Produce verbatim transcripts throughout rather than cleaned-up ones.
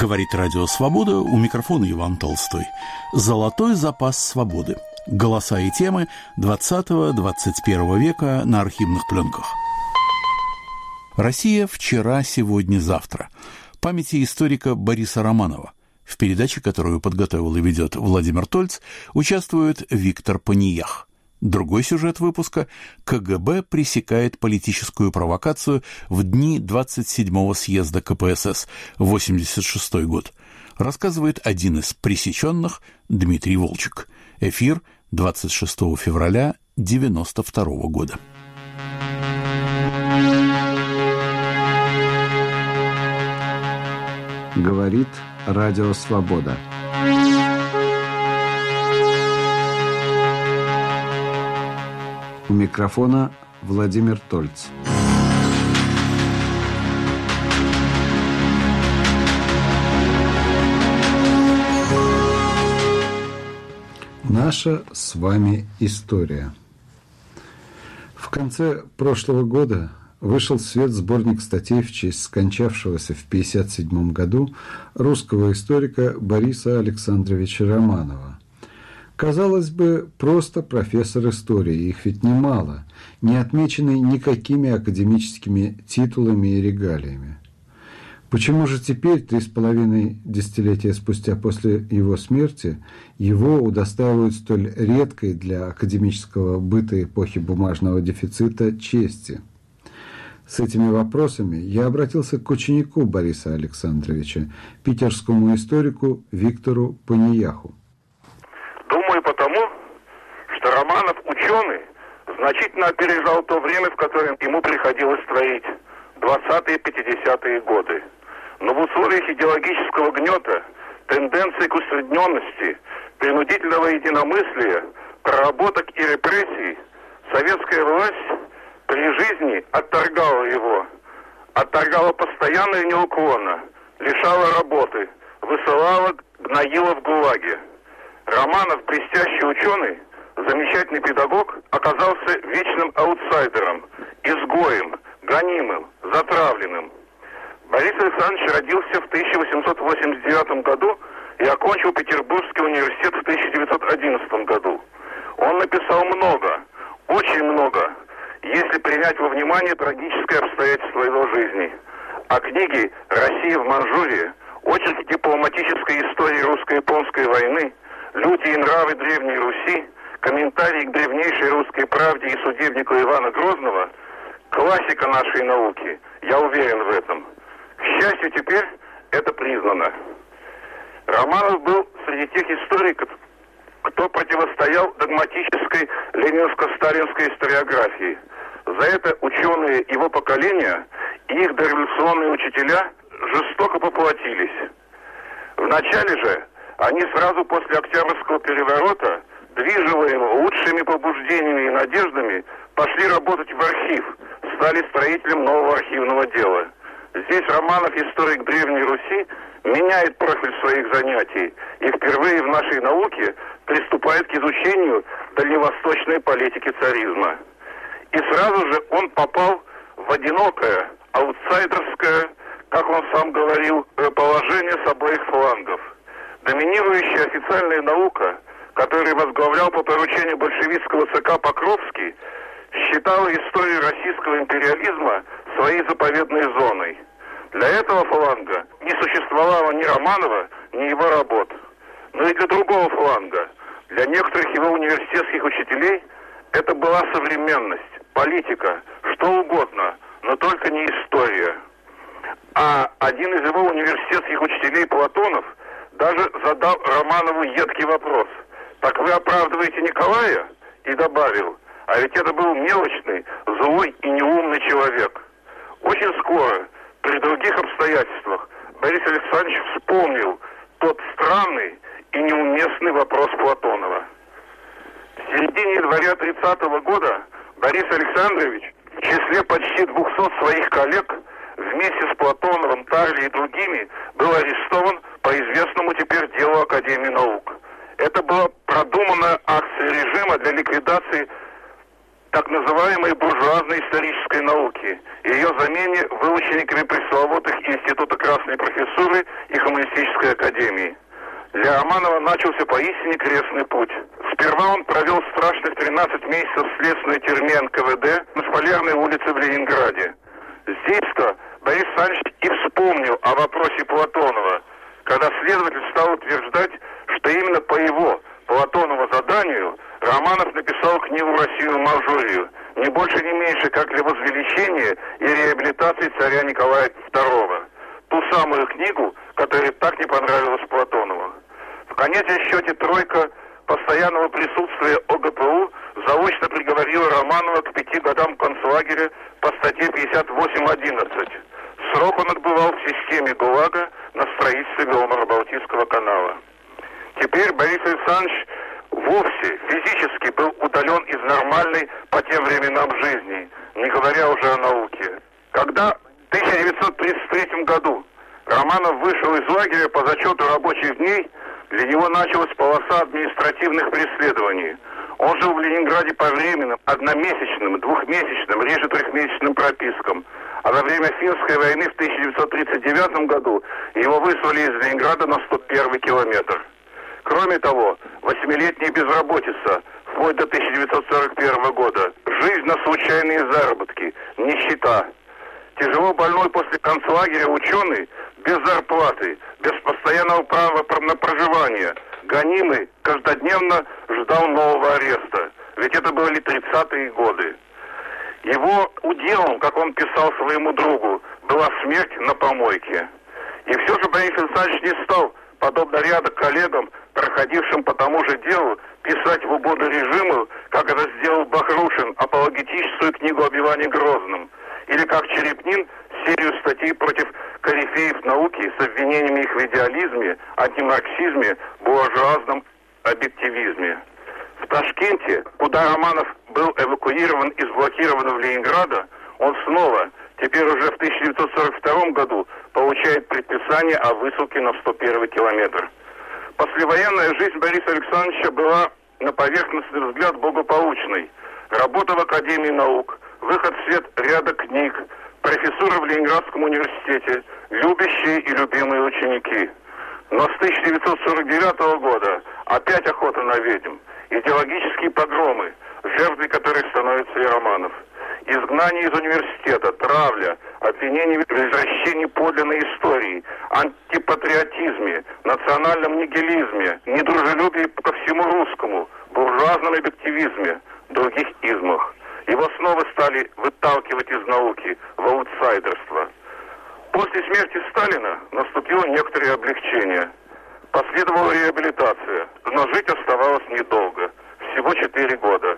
Говорит Радио Свобода, у микрофона Иван Толстой. Золотой запас свободы. Голоса и темы двадцатого-двадцать первого века на архивных пленках. Россия вчера, сегодня, завтра. Памяти историка Бориса Романова. В передаче, которую подготовил и ведет Владимир Тольц, участвует Виктор Паниях. Другой сюжет выпуска – КГБ пресекает политическую провокацию в дни двадцать седьмого съезда КПСС, восемьдесят шестой год. Рассказывает один из пресеченных Дмитрий Волчек. Эфир двадцать шестого февраля девяносто второго года. Говорит Радио Свобода. У микрофона Владимир Тольц. Наша с вами история. В конце прошлого года вышел в свет сборник статей в честь скончавшегося в пятьдесят седьмом году русского историка Бориса Александровича Романова. Казалось бы, просто профессор истории, их ведь немало, не отмеченный никакими академическими титулами и регалиями. Почему же теперь, три с половиной десятилетия спустя после его смерти, его удостаивают столь редкой для академического быта эпохи бумажного дефицита чести? С этими вопросами я обратился к ученику Бориса Александровича, питерскому историку Виктору Панияху. Думаю, потому, что Романов, ученый, значительно опережал то время, в котором ему приходилось творить, двадцатые-пятидесятые годы. Но в условиях идеологического гнета, тенденции к усредненности, принудительного единомыслия, проработок и репрессий, советская власть при жизни отторгала его, отторгала постоянно и неуклонно, лишала работы, высылала, гноила в ГУЛАГе. Романов, блестящий ученый, замечательный педагог, оказался вечным аутсайдером, изгоем, гонимым, затравленным. Борис Александрович родился в тысяча восемьсот восемьдесят девятом году и окончил Петербургский университет в тысяча девятьсот одиннадцатом году. Он написал много, очень много, если принять во внимание трагическое обстоятельство его жизни. А книги «Россия в Манчжурии», очерки дипломатической истории русско-японской войны, «Люди и нравы Древней Руси», комментарии к древнейшей русской правде и судебнику Ивана Грозного – классика нашей науки, я уверен в этом. К счастью, теперь это признано. Романов был среди тех историков, кто противостоял догматической ленинско-сталинской историографии. За это ученые его поколения и их дореволюционные учителя жестоко поплатились. Вначале же они сразу после Октябрьского переворота, движимые лучшими побуждениями и надеждами, пошли работать в архив, стали строителем нового архивного дела. Здесь Романов, историк Древней Руси, меняет профиль своих занятий и впервые в нашей науке приступает к изучению дальневосточной политики царизма. И сразу же он попал в одинокое, аутсайдерское, как он сам говорил, положение с обоих флангов. Доминирующая официальная наука, которую возглавлял по поручению большевистского ЦК Покровский, считала историю российского империализма своей заповедной зоной. Для этого фланга не существовало ни Романова, ни его работ. Но и для другого фланга, для некоторых его университетских учителей, это была современность, политика, что угодно, но только не история. А один из его университетских учителей, Платонов, даже задал Романову едкий вопрос: «Так вы оправдываете Николая?» И добавил: «А ведь это был мелочный, злой и неумный человек». Очень скоро, при других обстоятельствах, Борис Александрович вспомнил тот странный и неуместный вопрос Платонова. В середине января тридцатого года Борис Александрович в числе почти двухсот своих коллег вместе с Платоновым, Тарли и другими был арестован по известному теперь делу Академии наук. Это была продуманная акция режима для ликвидации так называемой буржуазной исторической науки и ее замене выучениками пресловутых Института Красной Профессуры и Хуманистической Академии. Для Романова начался поистине крестный путь. Сперва он провел страшных тринадцать месяцев в следственной тюрьме эн ка вэ дэ на Полярной улице в Ленинграде. Здесь-то Борис Александрович и вспомнил о вопросе Платонова, когда следователь стал утверждать, что именно по его, Платонова, заданию Романов написал книгу «Россию Манчжурию», не больше не меньше, как для возвеличения и реабилитации царя Николая второго. Ту самую книгу, которая так не понравилась Платонову. В конечном счете тройка постоянного присутствия о гэ пэ у заочно приговорила Романова к пяти годам концлагеря по статье пятьдесят восемь одиннадцать. Срок он отбывал в системе ГУЛАГа на строительстве Беломоро-Балтийского канала. Теперь Борис Александрович вовсе физически был удален из нормальной по тем временам жизни, не говоря уже о науке. Когда в тысяча девятьсот тридцать третьем году Романов вышел из лагеря по зачету рабочих дней, для него началась полоса административных преследований. Он жил в Ленинграде по временным, одномесячным, двухмесячным, реже трехмесячным пропискам. А во время Финской войны в тысяча девятьсот тридцать девятом году его выслали из Ленинграда на сто первый километр. Кроме того, восьмилетняя безработица, вплоть до тысяча девятьсот сорок первого года, жизнь на случайные заработки, нищета. Тяжело больной после концлагеря ученый, без зарплаты, без постоянного права на проживание, гонимый, каждодневно ждал нового ареста. Ведь это были тридцатые годы. Его уделом, как он писал своему другу, была смерть на помойке. И все же Борис Александрович не стал, подобно ряду коллегам, проходившим по тому же делу, писать в угоду режиму, как это сделал Бахрушин, апологетическую книгу об Иване Грозном, или как Черепнин, серию статей против корифеев науки с обвинениями их в идеализме, антимарксизме, буржуазном объективизме. В Ташкенте, куда Романов был эвакуирован из блокированного Ленинграда, он снова, теперь уже в тысяча девятьсот сорок втором году, получает предписание о высылке на сто первый километр. Послевоенная жизнь Бориса Александровича была на поверхностный взгляд благополучной. Работа в Академии наук, выход в свет ряда книг, профессура в Ленинградском университете, любящие и любимые ученики. Но с тысяча девятьсот сорок девятого года опять охота на ведьм, идеологические погромы, жертвой которых становится и Романов. Изгнание из университета, травля, обвинение в извращении подлинной истории, антипатриотизме, национальном нигилизме, недружелюбии ко всему русскому, буржуазном объективизме, других измах. Его снова стали выталкивать из науки в аутсайдерство. После смерти Сталина наступило некоторое облегчение. Последовала реабилитация, но жить оставалось недолго, всего четыре года.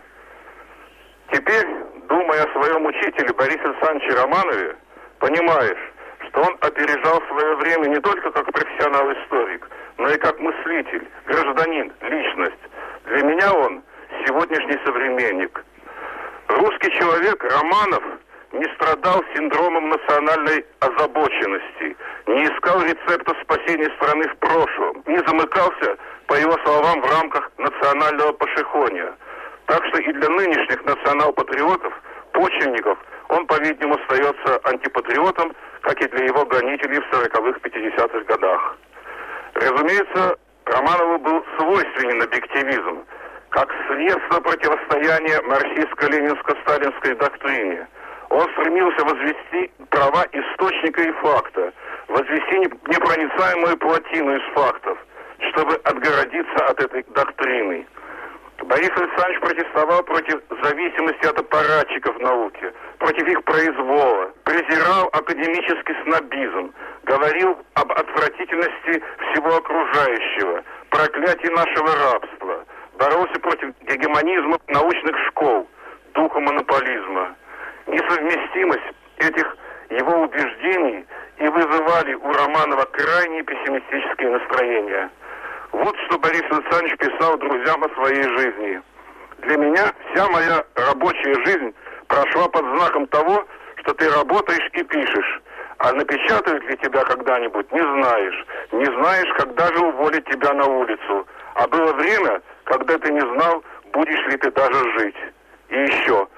Теперь, думая о своем учителе Борисе Александровиче Романове, понимаешь, что он опережал свое время не только как профессионал-историк, но и как мыслитель, гражданин, личность. Для меня он сегодняшний современник. Русский человек Романов не страдал синдромом национальной озабоченности, не искал рецепта спасения страны в прошлом, не замыкался, по его словам, в рамках национального пошехонья. Так что и для нынешних национал-патриотов, почвенников, он, по-видимому, остается антипатриотом, как и для его гонителей в сороковых-пятидесятых годах. Разумеется, Романову был свойственен объективизм, как средство противостояния марксистско-ленинско-сталинской доктрине. Он стремился возвести права источника и факта, возвести непроницаемую плотину из фактов, чтобы отгородиться от этой доктрины. Борис Александрович протестовал против зависимости от аппаратчиков науки, против их произвола, презирал академический снобизм, говорил об отвратительности всего окружающего, проклятии нашего рабства, боролся против гегемонизма научных школ, духа монополизма. Несовместимость этих его убеждений и вызывали у Романова крайне пессимистические настроения. Вот что Борис Александрович писал друзьям о своей жизни. «Для меня вся моя рабочая жизнь прошла под знаком того, что ты работаешь и пишешь. А напечатают ли тебя когда-нибудь, не знаешь. Не знаешь, когда же уволят тебя на улицу. А было время, когда ты не знал, будешь ли ты даже жить. И еще,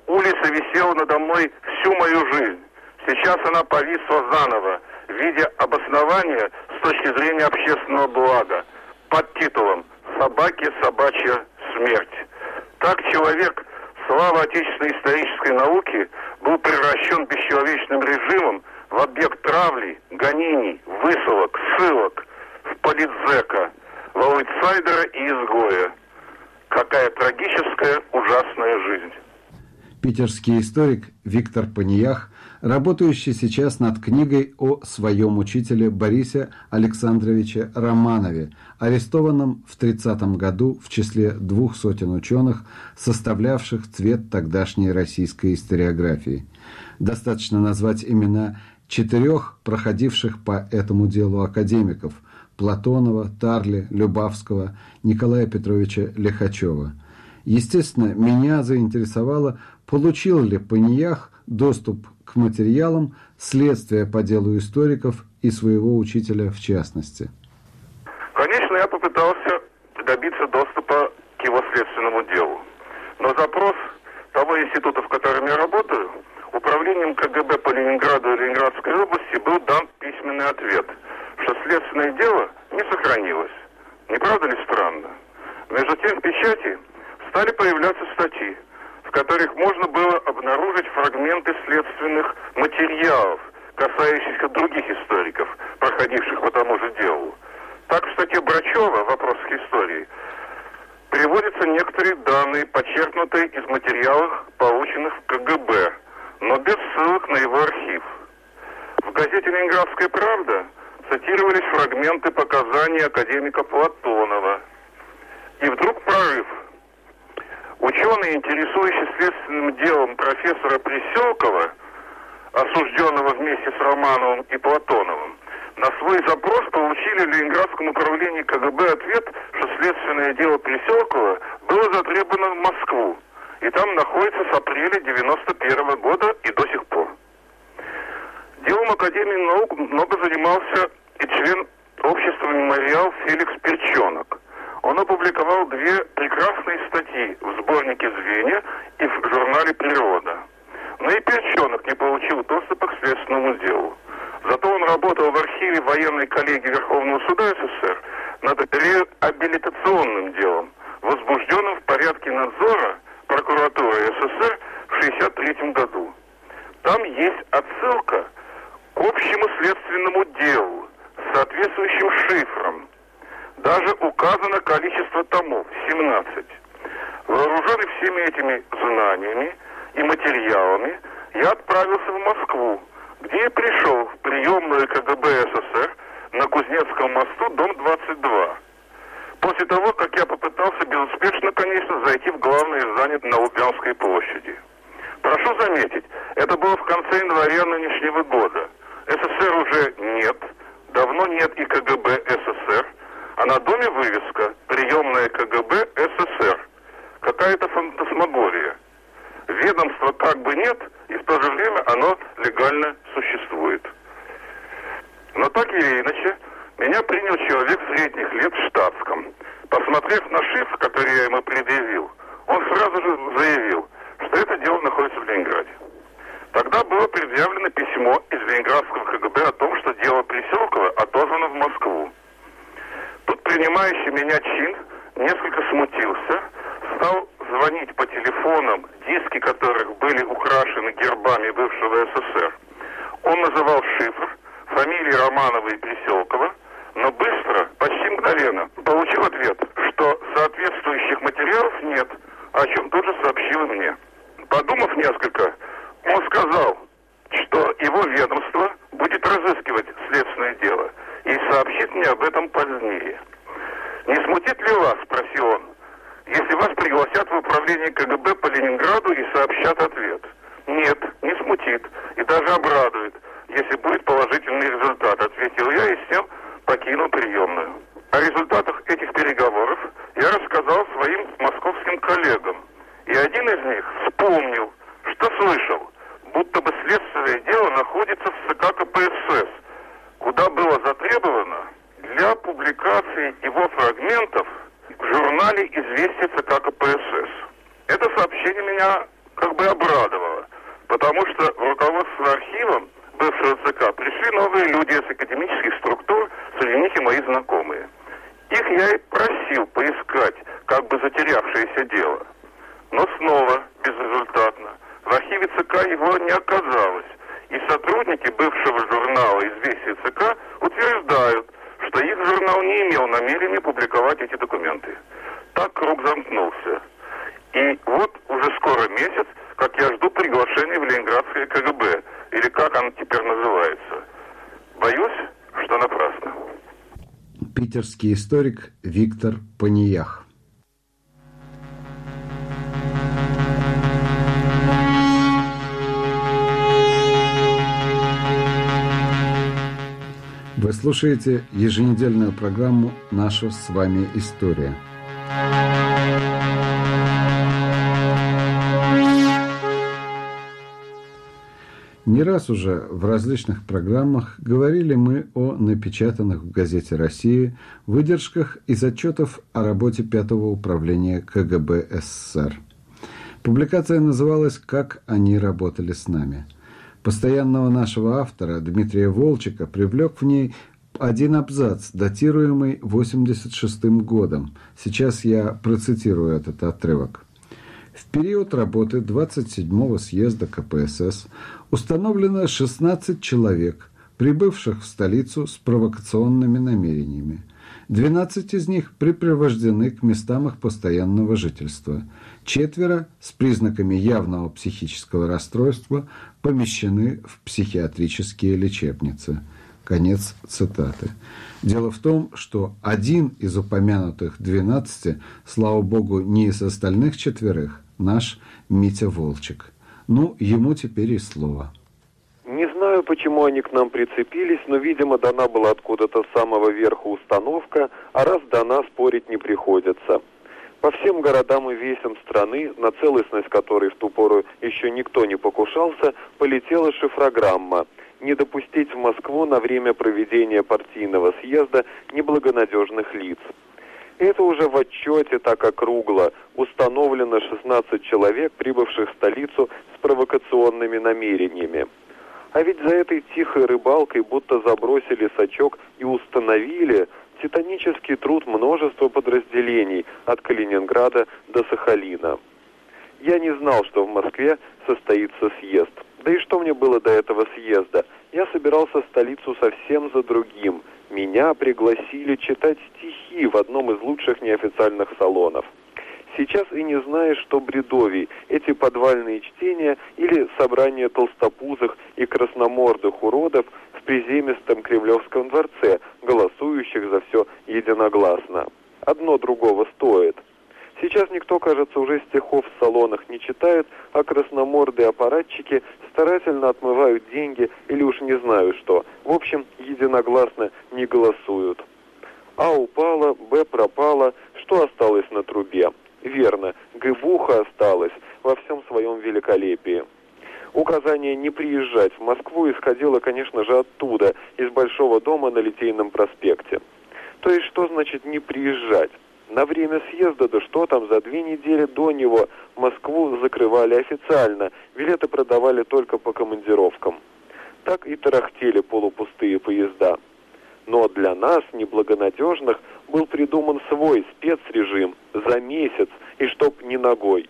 улица висела надо мной всю мою жизнь. Сейчас она повисла заново в виде обоснования с точки зрения общественного блага под титулом «Собаки, собачья смерть». Так человек, слава отечественной исторической науки, был превращен бесчеловечным режимом в объект травли, гонений, высылок, ссылок, в политзека, в аутсайдера и изгоя. Какая трагическая, ужасная жизнь. Питерский историк Виктор Паниях, работающий сейчас над книгой о своем учителе Борисе Александровиче Романове, арестованном в тридцатом году в числе двух сотен ученых, составлявших цвет тогдашней российской историографии. Достаточно назвать имена четырех проходивших по этому делу академиков – Платонова, Тарли, Любавского, Николая Петровича Лихачева. Естественно, меня заинтересовало, получил ли Паниях доступ к материалам следствия по делу историков и своего учителя в частности. Конечно, я попытался добиться доступа к его следственному делу. Но запрос того института, в котором я работаю, управлением КГБ по Ленинграду и Ленинградской области был дан письменный ответ, что следственное дело не сохранилось. Не правда ли странно? Между тем в печати стали появляться статьи, в которых можно было обнаружить фрагменты следственных материалов, касающихся других историков, проходивших по тому же делу. Так, в статье Брачева в «Вопросах истории» приводятся некоторые данные, подчеркнутые из материалов, полученных в КГБ, но без ссылок на его архив. В газете «Ленинградская правда» цитировались фрагменты показаний академика Платонова. И вдруг прорыв. Ученые, интересующие следственным делом профессора Приселкова, осужденного вместе с Романовым и Платоновым, на свой запрос получили в Ленинградском управлении КГБ ответ, что следственное дело Приселкова было затребовано в Москву, и там находится с апреля девяносто первого года и до сих пор. Делом Академии наук много занимался и член общества «Мемориал» Феликс Перчонок. Он опубликовал две прекрасные статьи в сборнике «Звенья» и в журнале «Природа». Но и Перчонок не получил доступа к следственному делу. Зато он работал в архиве военной коллегии Верховного суда СССР над реабилитационным делом, возбужденным в порядке надзора прокуратуры СССР в шестьдесят третьем году. Там есть отсылка к общему следственному делу с соответствующим шифром. Даже указано количество томов – семнадцать. Вооруженный всеми этими знаниями и материалами, я отправился в Москву, где и пришел в приемную КГБ СССР на Кузнецком мосту, дом двадцать два. После того, как я попытался безуспешно, конечно, зайти в главное здание на Лубянской площади. Прошу заметить, это было в конце января нынешнего года. СССР уже нет, давно нет и КГБ СССР, а на доме вывеска «Приемная КГБ СССР». Какая-то фантасмагория. Ведомства как бы нет, и в то же время оно легально существует. Но так или иначе, меня принял человек средних лет в штатском. Посмотрев на шифр, который я ему предъявил, он сразу же заявил, что это дело находится в Ленинграде. Тогда было предъявлено письмо из Ленинградского КГБ о том, что дело Приселкова отозвано в Москву. Тут принимающий меня чин несколько смутился, стал звонить по телефонам, диски которых были украшены гербами бывшего СССР. Он называл шифр, фамилии Романова и Приселкова, но быстро, почти мгновенно, получил ответ, что соответствующих материалов нет, о чем тут же сообщил и мне. Подумав несколько, он сказал, что его ведомство будет разыскивать следственное дело и сообщит мне об этом позднее. «Не смутит ли вас, — спросил он, — если вас пригласят в управление КГБ по Ленинграду и сообщат ответ?» «Нет, не смутит и даже обрадует, если будет положительный результат», — ответил я и с тем покинул приемную. О результатах этих переговоров я рассказал своим московским коллегам, и один из них вспомнил, что слышал, будто бы следственное дело находится в ЦК КПСС, куда было затребовано для публикации его фрагментов в журнале «Известия ЦК КПСС». Это сообщение меня как бы обрадовало, потому что в руководство архивом бывшего ЦК пришли новые люди из академических структур, среди них и мои знакомые. Их я и просил поискать как бы затерявшееся дело. Но снова безрезультатно. В архиве ЦК его не оказалось. И сотрудники бывшего журнала «Известия ЦК» утверждают, что их журнал не имел намерения публиковать эти документы. Так круг замкнулся. И вот уже скоро месяц, как я жду приглашения в Ленинградское КГБ, или как оно теперь называется. Боюсь, что напрасно. Питерский историк Виктор Паниях. Вы слушаете еженедельную программу «Наша с вами история». Не раз уже в различных программах говорили мы о напечатанных в газете «Россия» выдержках из отчетов о работе пятого управления КГБ СССР. Публикация называлась «Как они работали с нами». Постоянного нашего автора Дмитрия Волчека привлек в ней один абзац, датируемый восемьдесят шестым годом. Сейчас я процитирую этот отрывок. В период работы двадцать седьмого съезда КПСС установлено шестнадцать человек, прибывших в столицу с провокационными намерениями. двенадцать из них припровождены к местам их постоянного жительства. Четверо с признаками явного психического расстройства помещены в психиатрические лечебницы. Конец цитаты. Дело в том, что один из упомянутых двенадцати, слава богу, не из остальных четверых, наш Митя Волчек. Ну, ему теперь и слово. Не знаю, почему они к нам прицепились, но, видимо, дана была откуда-то с самого верха установка, а раз дана, спорить не приходится. По всем городам и весям страны, на целостность которой в ту пору еще никто не покушался, полетела шифрограмма «Не допустить в Москву на время проведения партийного съезда неблагонадежных лиц». Это уже в отчете так округло. Установлено шестнадцать человек, прибывших в столицу с провокационными намерениями. А ведь за этой тихой рыбалкой будто забросили сачок и установили титанический труд множества подразделений от Калининграда до Сахалина. Я не знал, что в Москве состоится съезд. Да и что мне было до этого съезда? Я собирался в столицу совсем за другим. Меня пригласили читать стихи в одном из лучших неофициальных салонов. Сейчас и не знаешь, что бредовей, эти подвальные чтения или собрание толстопузых и красномордых уродов в приземистом Кремлевском дворце, голосующих за все единогласно. Одно другого стоит. Сейчас никто, кажется, уже стихов в салонах не читает, а красномордые аппаратчики старательно отмывают деньги или уж не знаю что. В общем, единогласно не голосуют. А упала, Б пропала, что осталось на трубе? Верно, Гыбуха осталась во всем своем великолепии. Указание не приезжать в Москву исходило, конечно же, оттуда, из Большого дома на Литейном проспекте. То есть, что значит не приезжать? На время съезда, да что там, за две недели до него Москву закрывали официально, билеты продавали только по командировкам. Так и тарахтели полупустые поезда. Но для нас, неблагонадежных, был придуман свой спецрежим за месяц, и чтоб не ногой.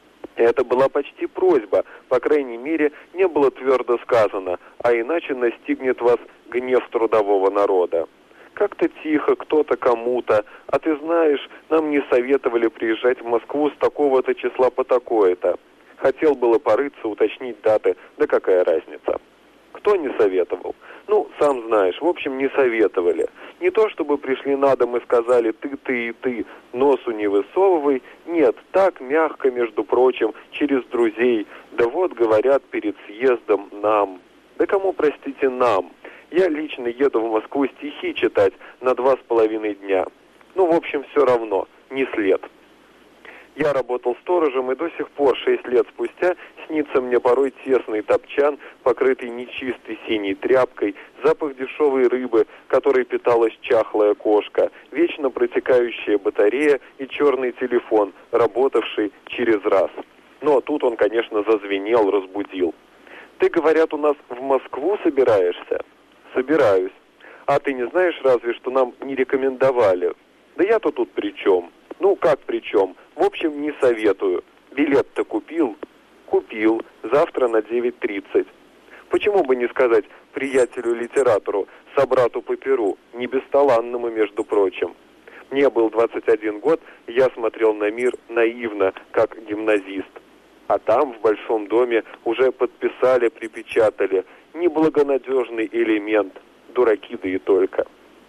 Это была почти просьба, по крайней мере, не было твердо сказано, а иначе настигнет вас гнев трудового народа. Как-то тихо, кто-то кому-то, а ты знаешь, нам не советовали приезжать в Москву с такого-то числа по такое-то. Хотел было порыться, уточнить даты, да какая разница. Кто не советовал? Ну, сам знаешь, в общем, не советовали. Не то, чтобы пришли на дом и сказали «ты, ты и ты, носу не высовывай». Нет, так мягко, между прочим, через друзей. Да вот, говорят, перед съездом нам. Да кому, простите, нам? Я лично еду в Москву стихи читать на два с половиной дня. Ну, в общем, все равно, не след. Я работал сторожем, и до сих пор, шесть лет спустя, снится мне порой тесный топчан, покрытый нечистой синей тряпкой, запах дешевой рыбы, которой питалась чахлая кошка, вечно протекающая батарея и черный телефон, работавший через раз. Но тут он, конечно, зазвенел, разбудил. «Ты, говорят, у нас в Москву собираешься?» «Собираюсь. А ты не знаешь разве, что нам не рекомендовали?» «Да я-то тут при чем?» «Ну, как при чем? В общем, не советую. Билет-то купил?» «Купил. Завтра на девять тридцать. Почему бы не сказать приятелю-литератору, собрату по перу, не бесталанному, между прочим? Мне был двадцать один год, и я смотрел на мир наивно, как гимназист. А там, в большом доме, уже подписали, припечатали. Неблагонадежный элемент. Дураки да и только».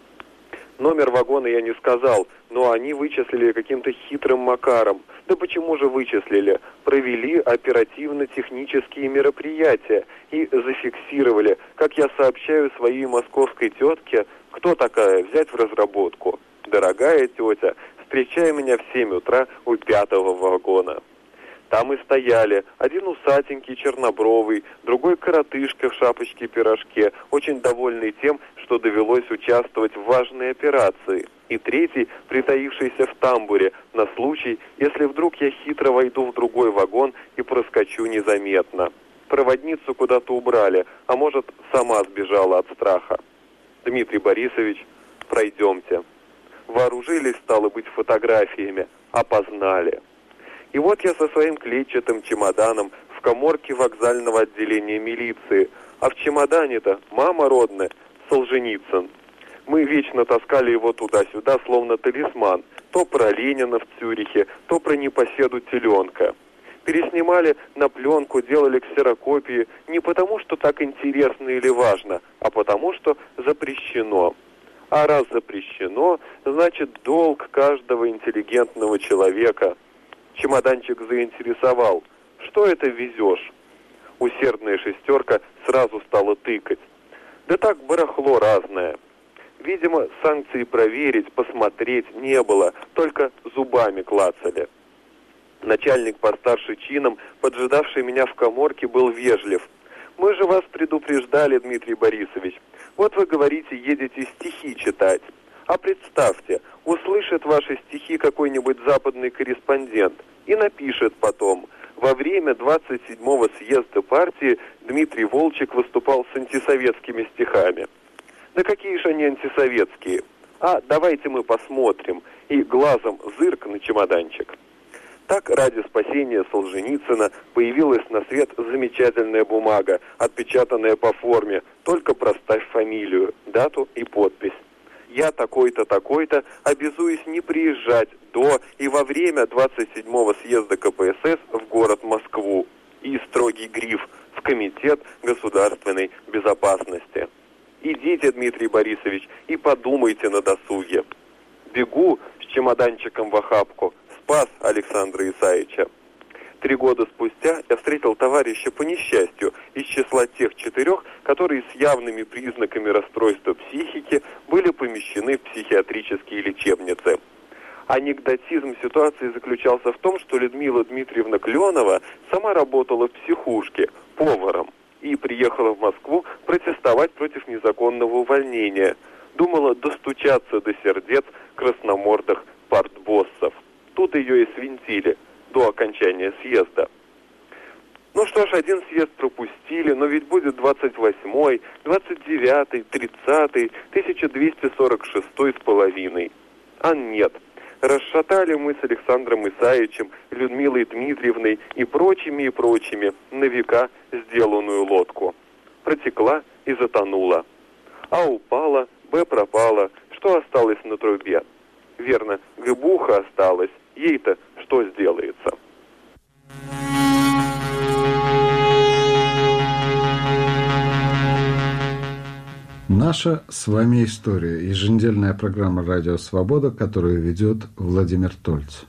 Номер вагона я не сказал, но они вычислили каким-то хитрым макаром. Да почему же вычислили? Провели оперативно-технические мероприятия и зафиксировали, как я сообщаю своей московской тетке, кто такая, взять в разработку. «Дорогая тетя, встречай меня в семь утра у пятого вагона». Там и стояли, один усатенький, чернобровый, другой коротышка в шапочке-пирожке, очень довольный тем, что довелось участвовать в важной операции, и третий, притаившийся в тамбуре, на случай, если вдруг я хитро войду в другой вагон и проскочу незаметно. Проводницу куда-то убрали, а может, сама сбежала от страха. «Дмитрий Борисович, пройдемте». Вооружились, стало быть, фотографиями, опознали. И вот я со своим клетчатым чемоданом в каморке вокзального отделения милиции, а в чемодане-то мама родная, Солженицын. Мы вечно таскали его туда-сюда, словно талисман, то про Ленина в Цюрихе, то про непоседу теленка. Переснимали на пленку, делали ксерокопии не потому, что так интересно или важно, а потому, что запрещено. А раз запрещено, значит долг каждого интеллигентного человека. Чемоданчик заинтересовал. «Что это везешь?» Усердная шестерка сразу стала тыкать. Да так барахло разное. Видимо, санкций проверить, посмотреть не было, только зубами клацали. Начальник постарше чином, поджидавший меня в каморке, был вежлив. «Мы же вас предупреждали, Дмитрий Борисович. Вот вы говорите, едете стихи читать. А представьте, услышит ваши стихи какой-нибудь западный корреспондент и напишет потом: во время двадцать седьмого съезда партии Дмитрий Волчек выступал с антисоветскими стихами. Да какие же они антисоветские? А давайте мы посмотрим. И глазом зырк на чемоданчик. Так, ради спасения Солженицына, появилась на свет замечательная бумага, отпечатанная по форме, только проставь фамилию, дату и подпись. Я такой-то, такой-то, обязуюсь не приезжать до и во время двадцать седьмого съезда ка пэ эс эс в город Москву. И строгий гриф в Комитет государственной безопасности. Идите, Дмитрий Борисович, и подумайте на досуге. Бегу с чемоданчиком в охапку. Спас Александра Исаевича. Три года спустя я встретил товарища по несчастью из числа тех четырех, которые с явными признаками расстройства психики были помещены в психиатрические лечебницы. Анекдотизм ситуации заключался в том, что Людмила Дмитриевна Кленова сама работала в психушке поваром и приехала в Москву протестовать против незаконного увольнения. Думала достучаться до сердец красномордых партбоссов. Тут ее и свинтили до окончания съезда. Ну что ж, один съезд пропустили, но ведь будет двадцать восьмой, двадцать девятый, тридцатый, тысяча двести сорок шестой с половиной. А нет, расшатали мы с Александром Исаевичем, Людмилой Дмитриевной и прочими и прочими на века сделанную лодку. Протекла и затонула. А упала, Б пропала, что осталось на трубе? Верно, гыбуха осталась. Ей-то что сделается? Наша с вами история. Еженедельная программа «Радио Свобода», которую ведет Владимир Тольц.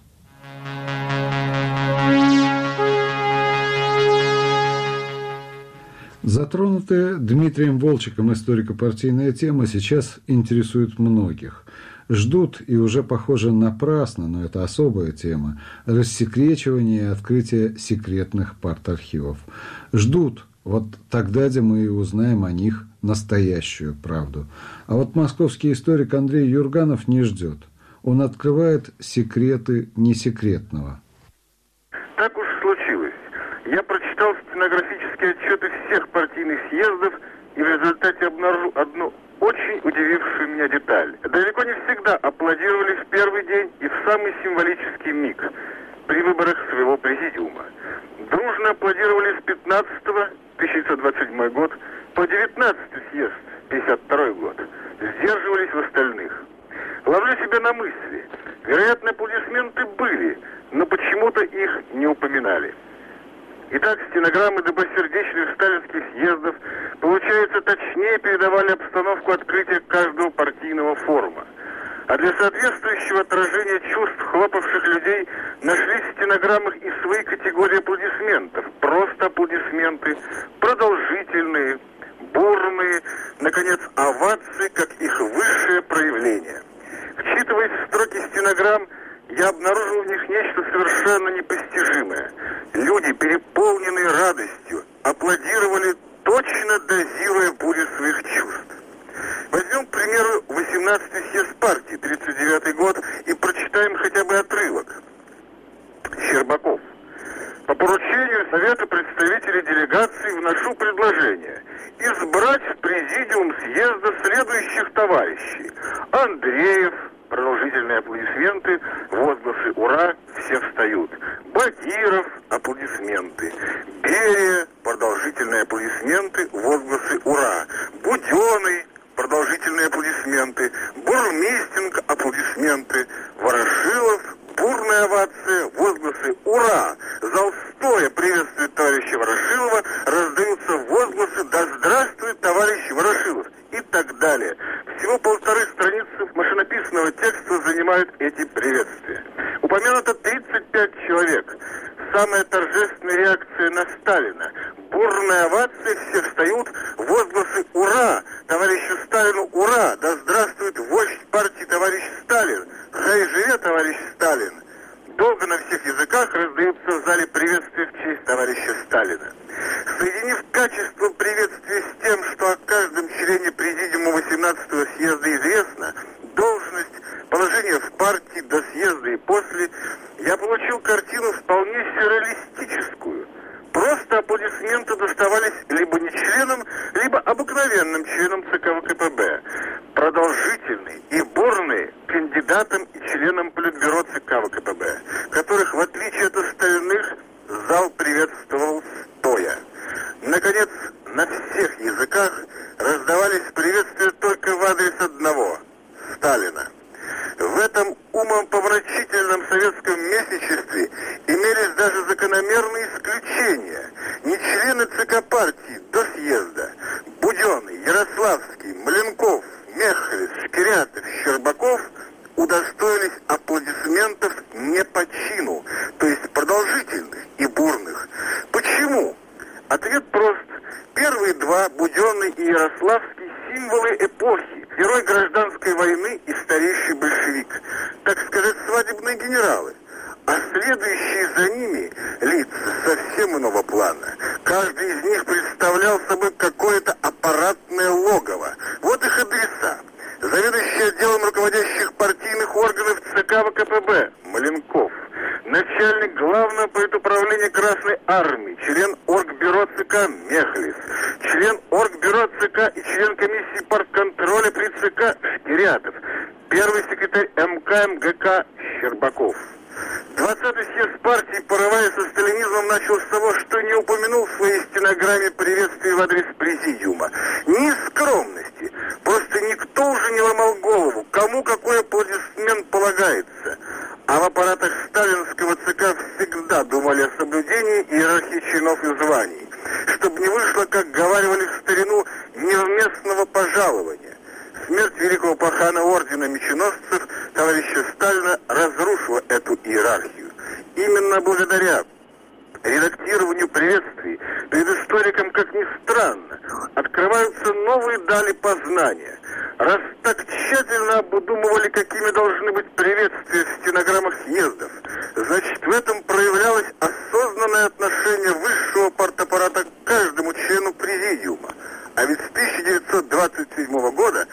Затронутая Дмитрием Волчеком историко-партийная тема сейчас интересует многих. Ждут, и уже, похоже, напрасно, но это особая тема, рассекречивания и открытия секретных партархивов. Ждут, вот тогда-де мы и узнаем о них настоящую правду. А вот московский историк Андрей Юрганов не ждет. Он открывает секреты несекретного. Так уж случилось, Я прочитал стенографические отчеты всех партийных съездов и в результате обнаружил одну очень удивившую меня деталь. Далеко не всегда аплодировали в первый день и в самый символический миг при выборах своего президиума. Дружно аплодировали с пятнадцатого, тысяча девятьсот двадцать седьмой год, по девятнадцатый съезд, пятьдесят второй год. Сдерживались в остальных. Ловлю себя на мысли. Вероятно, аплодисменты были, но почему-то их не упоминали. Итак, стенограммы добросердечных сталинских съездов, получается, точнее передавали обстановку открытия каждого партийного форума. А для соответствующего отражения чувств хлопавших людей нашлись в стенограммах и свои категории аплодисментов. Просто аплодисменты, продолжительные, бурные, наконец, овации, как их высшее проявление. Вчитываясь в строки стенограмм, я обнаружил в них нечто совершенно непостижимое. Люди, переполненные радостью, аплодировали, точно дозируя бурю своих чувств. Возьмем, к примеру, восемнадцатый съезд партии, тридцать девятый год, и прочитаем хотя бы отрывок. Щербаков. По поручению Совета представителей делегации вношу предложение избрать в президиум съезда следующих товарищей. Андреев, продолжительные аплодисменты, возгласы «Ура!», все встают. Багиров, аплодисменты. Берия, продолжительные аплодисменты, возгласы «Ура!». Буденный, продолжительные аплодисменты. Бурмистинг, аплодисменты. Ворошилов, бурная овация, возгласы «Ура!». Зал стоя приветствует товарища Ворошилова, раздаются возгласы «Да здравствует товарищ Ворошилов!» и так далее. Всего полторы страницы машинописного текста занимают эти приветствия. Упомянуто тридцать пять человек. Самая торжественная реакция на Сталина. Бурная овация, все встают, возгласы «Ура!», товарищу Сталину «Ура!», да здравствует вождь партии товарищ Сталин, хай живе товарищ Сталин. Долго на всех языках раздаются в зале приветствия в честь товарища Сталина. Соединив качество приветствия с тем, что о каждом члене президиума восемнадцатого съезда известно, должность, положение в партии до съезда и после, я получил картину вполне сюрреалистическую. Просто аплодисменты доставались либо не членам, либо обыкновенным членам ЦК ВКПБ. Продолжительные и бурные кандидатам и членам Политбюро ЦК ВКПБ, которых, в отличие от остальных, зал приветствовал стоя. Наконец, на всех языках раздавались приветствия только в адрес одного – Сталина. В этом умопомрачительном советском месячестве имелись даже закономерные исключения. Не члены ЦК партии до съезда – Буденный, Ярославский, Маленков, Мехлис, Шкирятов, Щербаков – удостоились аплодисментов не по чину, то есть продолжительных и бурных. Почему? Ответ прост. Первые два, Буденный и Ярославский, символы эпохи, герой гражданской войны и старейший большевик, так сказать, свадебные генералы. А следующие за ними лица совсем иного плана. Каждый из них представлял собой какое-то аппаратное логово. Вот их адреса. Заведующий отделом руководящих партийных органов ЦК ВКПБ Маленков, начальник главного политуправления Красной Армии, член Оргбюро ЦК Мехлис, член Оргбюро ЦК и член комиссии партконтроля при ЦК Шкирятов, первый секретарь МК МГК Щербаков. двадцатый съезд партии, порывая со сталинизмом, начал с того, что не упомянул в своей стенограмме приветствий в адрес президиума. Ни скромности, просто никто уже не ломал голову, кому какой аплодисмент полагается. А в аппаратах сталинского ЦК всегда думали о соблюдении иерархии чинов и званий, чтобы не вышло, как говаривали в старину, невместного пожалования. Смерть великого пахана ордена меченосцев товарища Сталина разрушила эту иерархию. Именно благодаря редактированию приветствий перед историком, как ни странно, открываются новые дали познания. Раз так тщательно обдумывали, какими должны быть приветствия в стенограммах съездов, значит, в этом проявлялось осознанное отношение высшего партаппарата к каждому члену президиума. А ведь с тысяча девятьсот двадцать седьмого года,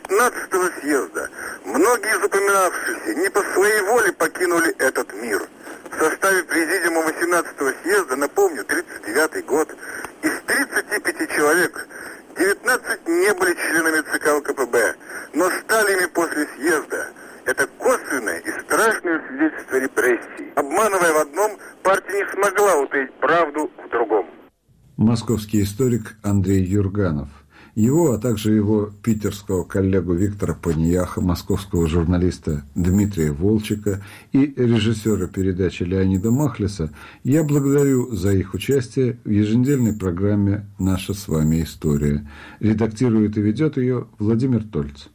пятнадцатого съезда, многие запоминавшиеся не по своей воле покинули этот мир. в составе президиума восемнадцатого съезда, напомню, тридцать девятый год, из тридцати пяти человек девятнадцать не были членами ЦК ВКПБ, но стали ими после съезда. Это косвенное и страшное свидетельство репрессий. Обманывая в одном, партия не смогла утаить правду в другом. Московский историк Андрей Юрганов. Его, а также его питерского коллегу Виктора Понияха, московского журналиста Дмитрия Волчика и режиссера передачи Леонида Махлиса я благодарю за их участие в еженедельной программе «Наша с вами история». Редактирует и ведет ее Владимир Тольц.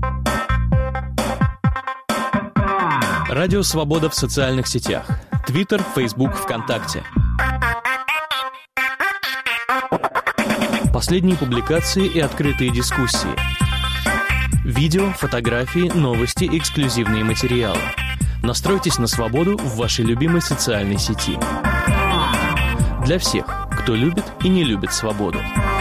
Радио «Свобода» в социальных сетях. Твиттер, Фейсбук, ВКонтакте. Последние публикации и открытые дискуссии. Видео, фотографии, новости, эксклюзивные материалы. Настройтесь на свободу в вашей любимой социальной сети. Для всех, кто любит и не любит свободу.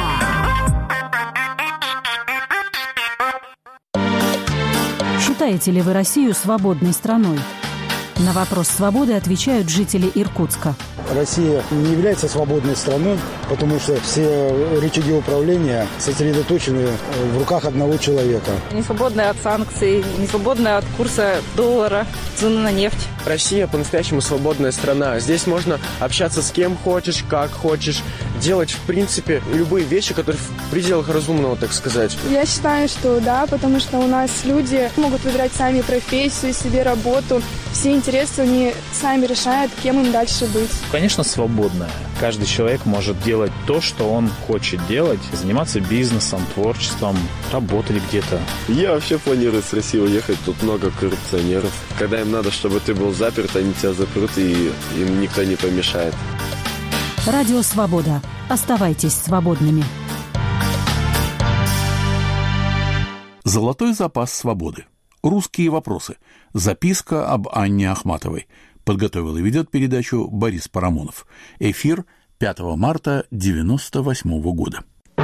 Считаете ли вы Россию свободной страной? На вопрос свободы отвечают жители Иркутска. Россия не является свободной страной, потому что все рычаги управления сосредоточены в руках одного человека. Не свободная от санкций, не свободная от курса доллара, цены на нефть. Россия по-настоящему свободная страна. Здесь можно общаться с кем хочешь, как хочешь, делать, в принципе, любые вещи, которые в пределах разумного, так сказать. Я считаю, что да, потому что у нас люди могут выбирать сами профессию, себе работу. Все интересы они сами решают, кем им дальше быть. Конечно, свободная. Каждый человек может делать то, что он хочет делать, заниматься бизнесом, творчеством, работать где-то. Я вообще планирую с России уехать, тут много коррупционеров. Когда им надо, чтобы ты был заперт, они тебя запрут, и им никто не помешает. Радио «Свобода». Оставайтесь свободными. Золотой запас свободы. Русские вопросы. Записка об Анне Ахматовой. Подготовил и ведет передачу Борис Парамонов. Эфир пятого марта девяносто восьмого года.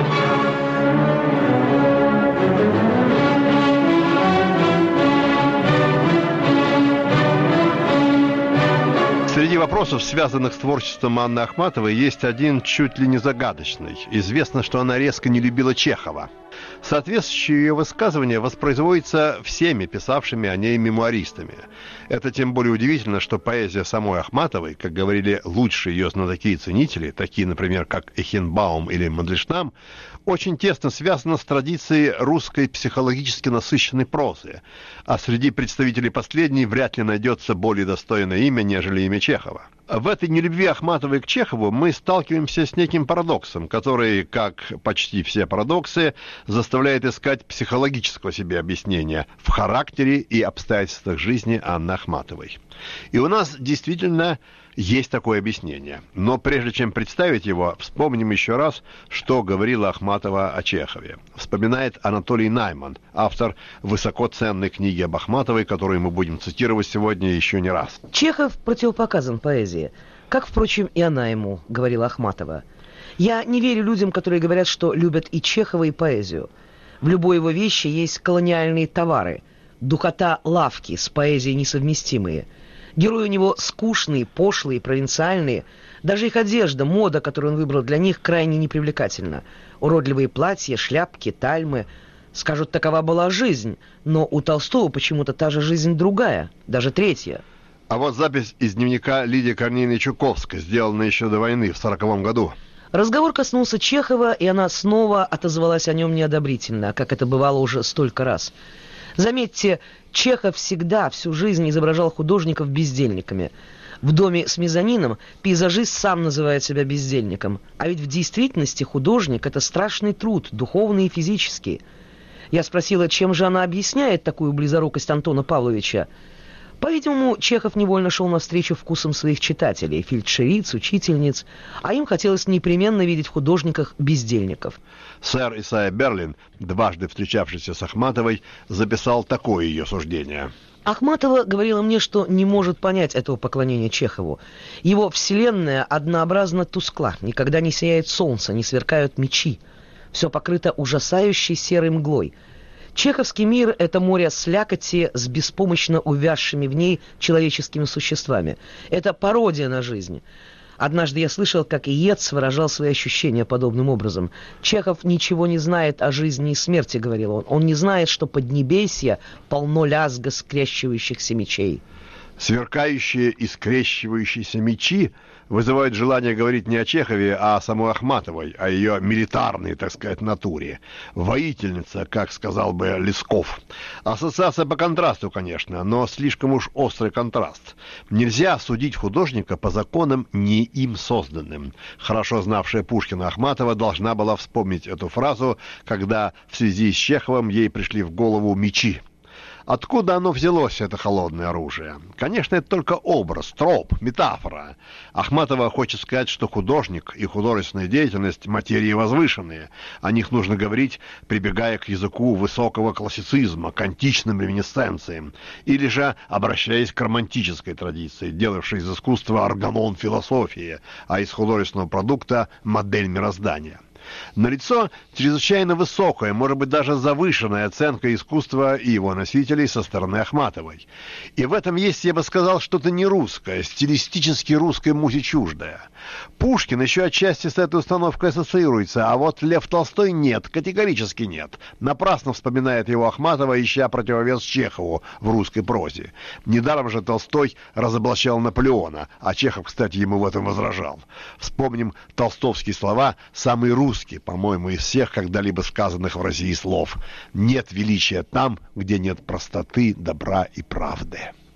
Среди вопросов, связанных с творчеством Анны Ахматовой, есть один чуть ли не загадочный. Известно, что она резко не любила Чехова. Соответствующее ее высказывание воспроизводится всеми писавшими о ней мемуаристами. Это тем более удивительно, что поэзия самой Ахматовой, как говорили лучшие ее знатоки и ценители, такие, например, как Эхенбаум или Мандельштам, очень тесно связана с традицией русской психологически насыщенной прозы. А среди представителей последней вряд ли найдется более достойное имя, нежели имя Чехова. В этой нелюбви Ахматовой к Чехову мы сталкиваемся с неким парадоксом, который, как почти все парадоксы, заставляет искать психологического себе объяснения в характере и обстоятельствах жизни Анны Ахматовой. И у нас действительно есть такое объяснение. Но прежде чем представить его, вспомним еще раз, что говорила Ахматова о Чехове. Вспоминает Анатолий Найман, автор высокоценной книги об Ахматовой, которую мы будем цитировать сегодня еще не раз. Чехов противопоказан поэзии, как, впрочем, и она ему, говорила Ахматова. Я не верю людям, которые говорят, что любят и Чехова, и поэзию. В любой его вещи есть колониальные товары, духота лавки с поэзией несовместимые. Герои у него скучные, пошлые, провинциальные. Даже их одежда, мода, которую он выбрал для них, крайне непривлекательна. Уродливые платья, шляпки, тальмы. Скажут, такова была жизнь. Но у Толстого почему-то та же жизнь другая, даже третья. А вот запись из дневника Лидии Корнеевны Чуковской, сделанная еще до войны, в сороковом году. Разговор коснулся Чехова, и она снова отозвалась о нем неодобрительно, как это бывало уже столько раз. Заметьте, Чехов всегда, всю жизнь изображал художников бездельниками. В «Доме с мезонином» пейзажист сам называет себя бездельником. А ведь в действительности художник – это страшный труд, духовный и физический. Я спросила, чем же она объясняет такую близорукость Антона Павловича. По-видимому, Чехов невольно шел навстречу вкусам своих читателей, фельдшериц, учительниц, а им хотелось непременно видеть в художниках бездельников. Сэр Исайя Берлин, дважды встречавшийся с Ахматовой, записал такое ее суждение. Ахматова говорила мне, что не может понять этого поклонения Чехову. Его вселенная однообразно тускла, никогда не сияет солнце, не сверкают мечи. Все покрыто ужасающей серой мглой. Чеховский мир – это море слякоти с беспомощно увязшими в ней человеческими существами. Это пародия на жизнь. Однажды я слышал, как Иец выражал свои ощущения подобным образом. «Чехов ничего не знает о жизни и смерти», — говорил он. «Он не знает, что поднебесье полно лязга скрещивающихся мечей». Сверкающие и скрещивающиеся мечи вызывают желание говорить не о Чехове, а о самой Ахматовой, о ее милитарной, так сказать, натуре. Воительница, как сказал бы Лесков. Ассоциация по контрасту, конечно, но слишком уж острый контраст. Нельзя судить художника по законам не им созданным. Хорошо знавшая Пушкина Ахматова должна была вспомнить эту фразу, когда в связи с Чеховым ей пришли в голову мечи. Откуда оно взялось, это холодное оружие? Конечно, это только образ, троп, метафора. Ахматова хочет сказать, что художник и художественная деятельность – материи возвышенные. О них нужно говорить, прибегая к языку высокого классицизма, к античным реминисценциям, или же обращаясь к романтической традиции, делавшей из искусства органон философии, а из художественного продукта – модель мироздания. Налицо чрезвычайно высокая, может быть, даже завышенная оценка искусства и его носителей со стороны Ахматовой. И в этом есть, я бы сказал, что-то не русское, стилистически русской музе чуждое. Пушкин еще отчасти с этой установкой ассоциируется, а вот Лев Толстой нет, категорически нет. Напрасно вспоминает его Ахматова, ища противовес Чехову в русской прозе. Недаром же Толстой разоблачал Наполеона, а Чехов, кстати, ему в этом возражал. Вспомним толстовские слова «самый русский», по-моему, из всех когда-либо сказанных в России слов. Нет величия там, где нет простоты, добра и правды.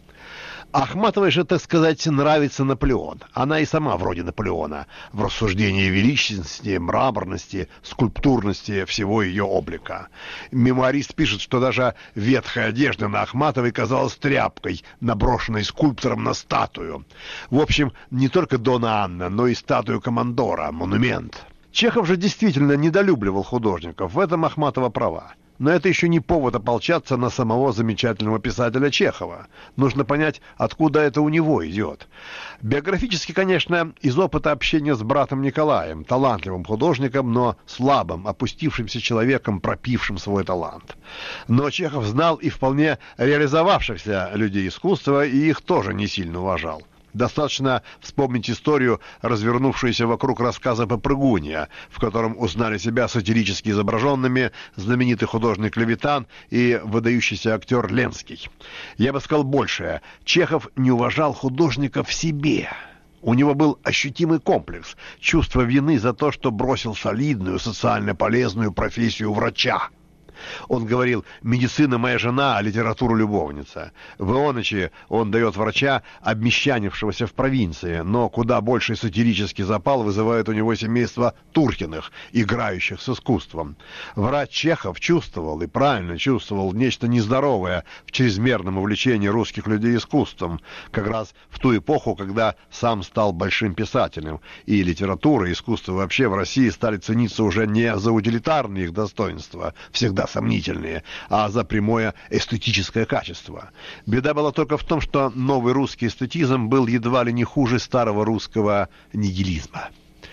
Ахматовой же, так сказать, нравится Наполеон. Она и сама вроде Наполеона в рассуждении величественности, мраморности, скульптурности всего ее облика. Мемуарист пишет, что даже ветхая одежда на Ахматовой казалась тряпкой, наброшенной скульптором на статую. В общем, не только Дона Анна, но и статую командора, монумент. Чехов же действительно недолюбливал художников, в этом Ахматова права. Но это еще не повод ополчаться на самого замечательного писателя Чехова. Нужно понять, откуда это у него идет. Биографически, конечно, из опыта общения с братом Николаем, талантливым художником, но слабым, опустившимся человеком, пропившим свой талант. Но Чехов знал и вполне реализовавшихся людей искусства, и их тоже не сильно уважал. Достаточно вспомнить историю, развернувшуюся вокруг рассказа «Попрыгунья», в котором узнали себя сатирически изображенными знаменитый художник Левитан и выдающийся актер Ленский. Я бы сказал большее. Чехов не уважал художника в себе. У него был ощутимый комплекс, чувство вины за то, что бросил солидную, социально полезную профессию врача. Он говорил: «Медицина моя жена, а литература любовница». В Ионыче он дает врача, обмещанившегося в провинции, но куда больший сатирический запал вызывает у него семейство Туркиных, играющих с искусством. Врач Чехов чувствовал, и правильно чувствовал, нечто нездоровое в чрезмерном увлечении русских людей искусством, как раз в ту эпоху, когда сам стал большим писателем, и литература и искусство вообще в России стали цениться уже не за утилитарные их достоинства, всегда сомнительные, а за прямое эстетическое качество. Беда была только в том, что новый русский эстетизм был едва ли не хуже старого русского нигилизма.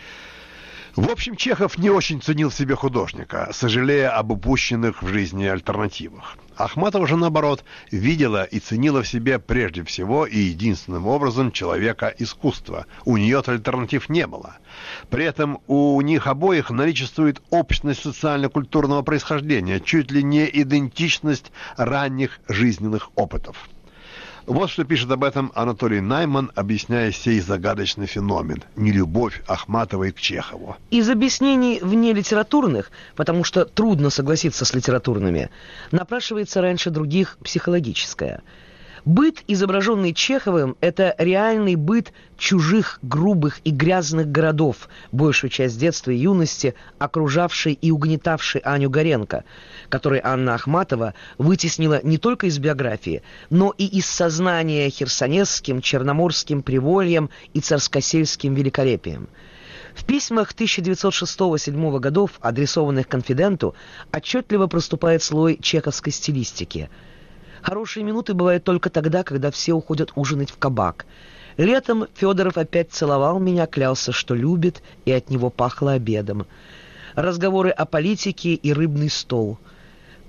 В общем, Чехов не очень ценил в себе художника, сожалея об упущенных в жизни альтернативах. Ахматова же, наоборот, видела и ценила в себе прежде всего и единственным образом человека искусства. У нее-то альтернатив не было. При этом у них обоих наличествует общность социально-культурного происхождения, чуть ли не идентичность ранних жизненных опытов. Вот что пишет об этом Анатолий Найман, объясняя сей загадочный феномен – нелюбовь Ахматовой к Чехову. Из объяснений вне литературных, потому что трудно согласиться с литературными, напрашивается раньше других психологическое. Быт, изображенный Чеховым, это реальный быт чужих, грубых и грязных городов, большую часть детства и юности окружавшей и угнетавшей Аню Горенко, которой Анна Ахматова вытеснила не только из биографии, но и из сознания херсонесским, черноморским привольем и царскосельским великолепием. В письмах тысяча девятьсот шестого — седьмого годов, адресованных конфиденту, отчетливо проступает слой чеховской стилистики. Хорошие минуты бывают только тогда, когда все уходят ужинать в кабак. Летом Федоров опять целовал меня, клялся, что любит, и от него пахло обедом. Разговоры о политике и рыбный стол.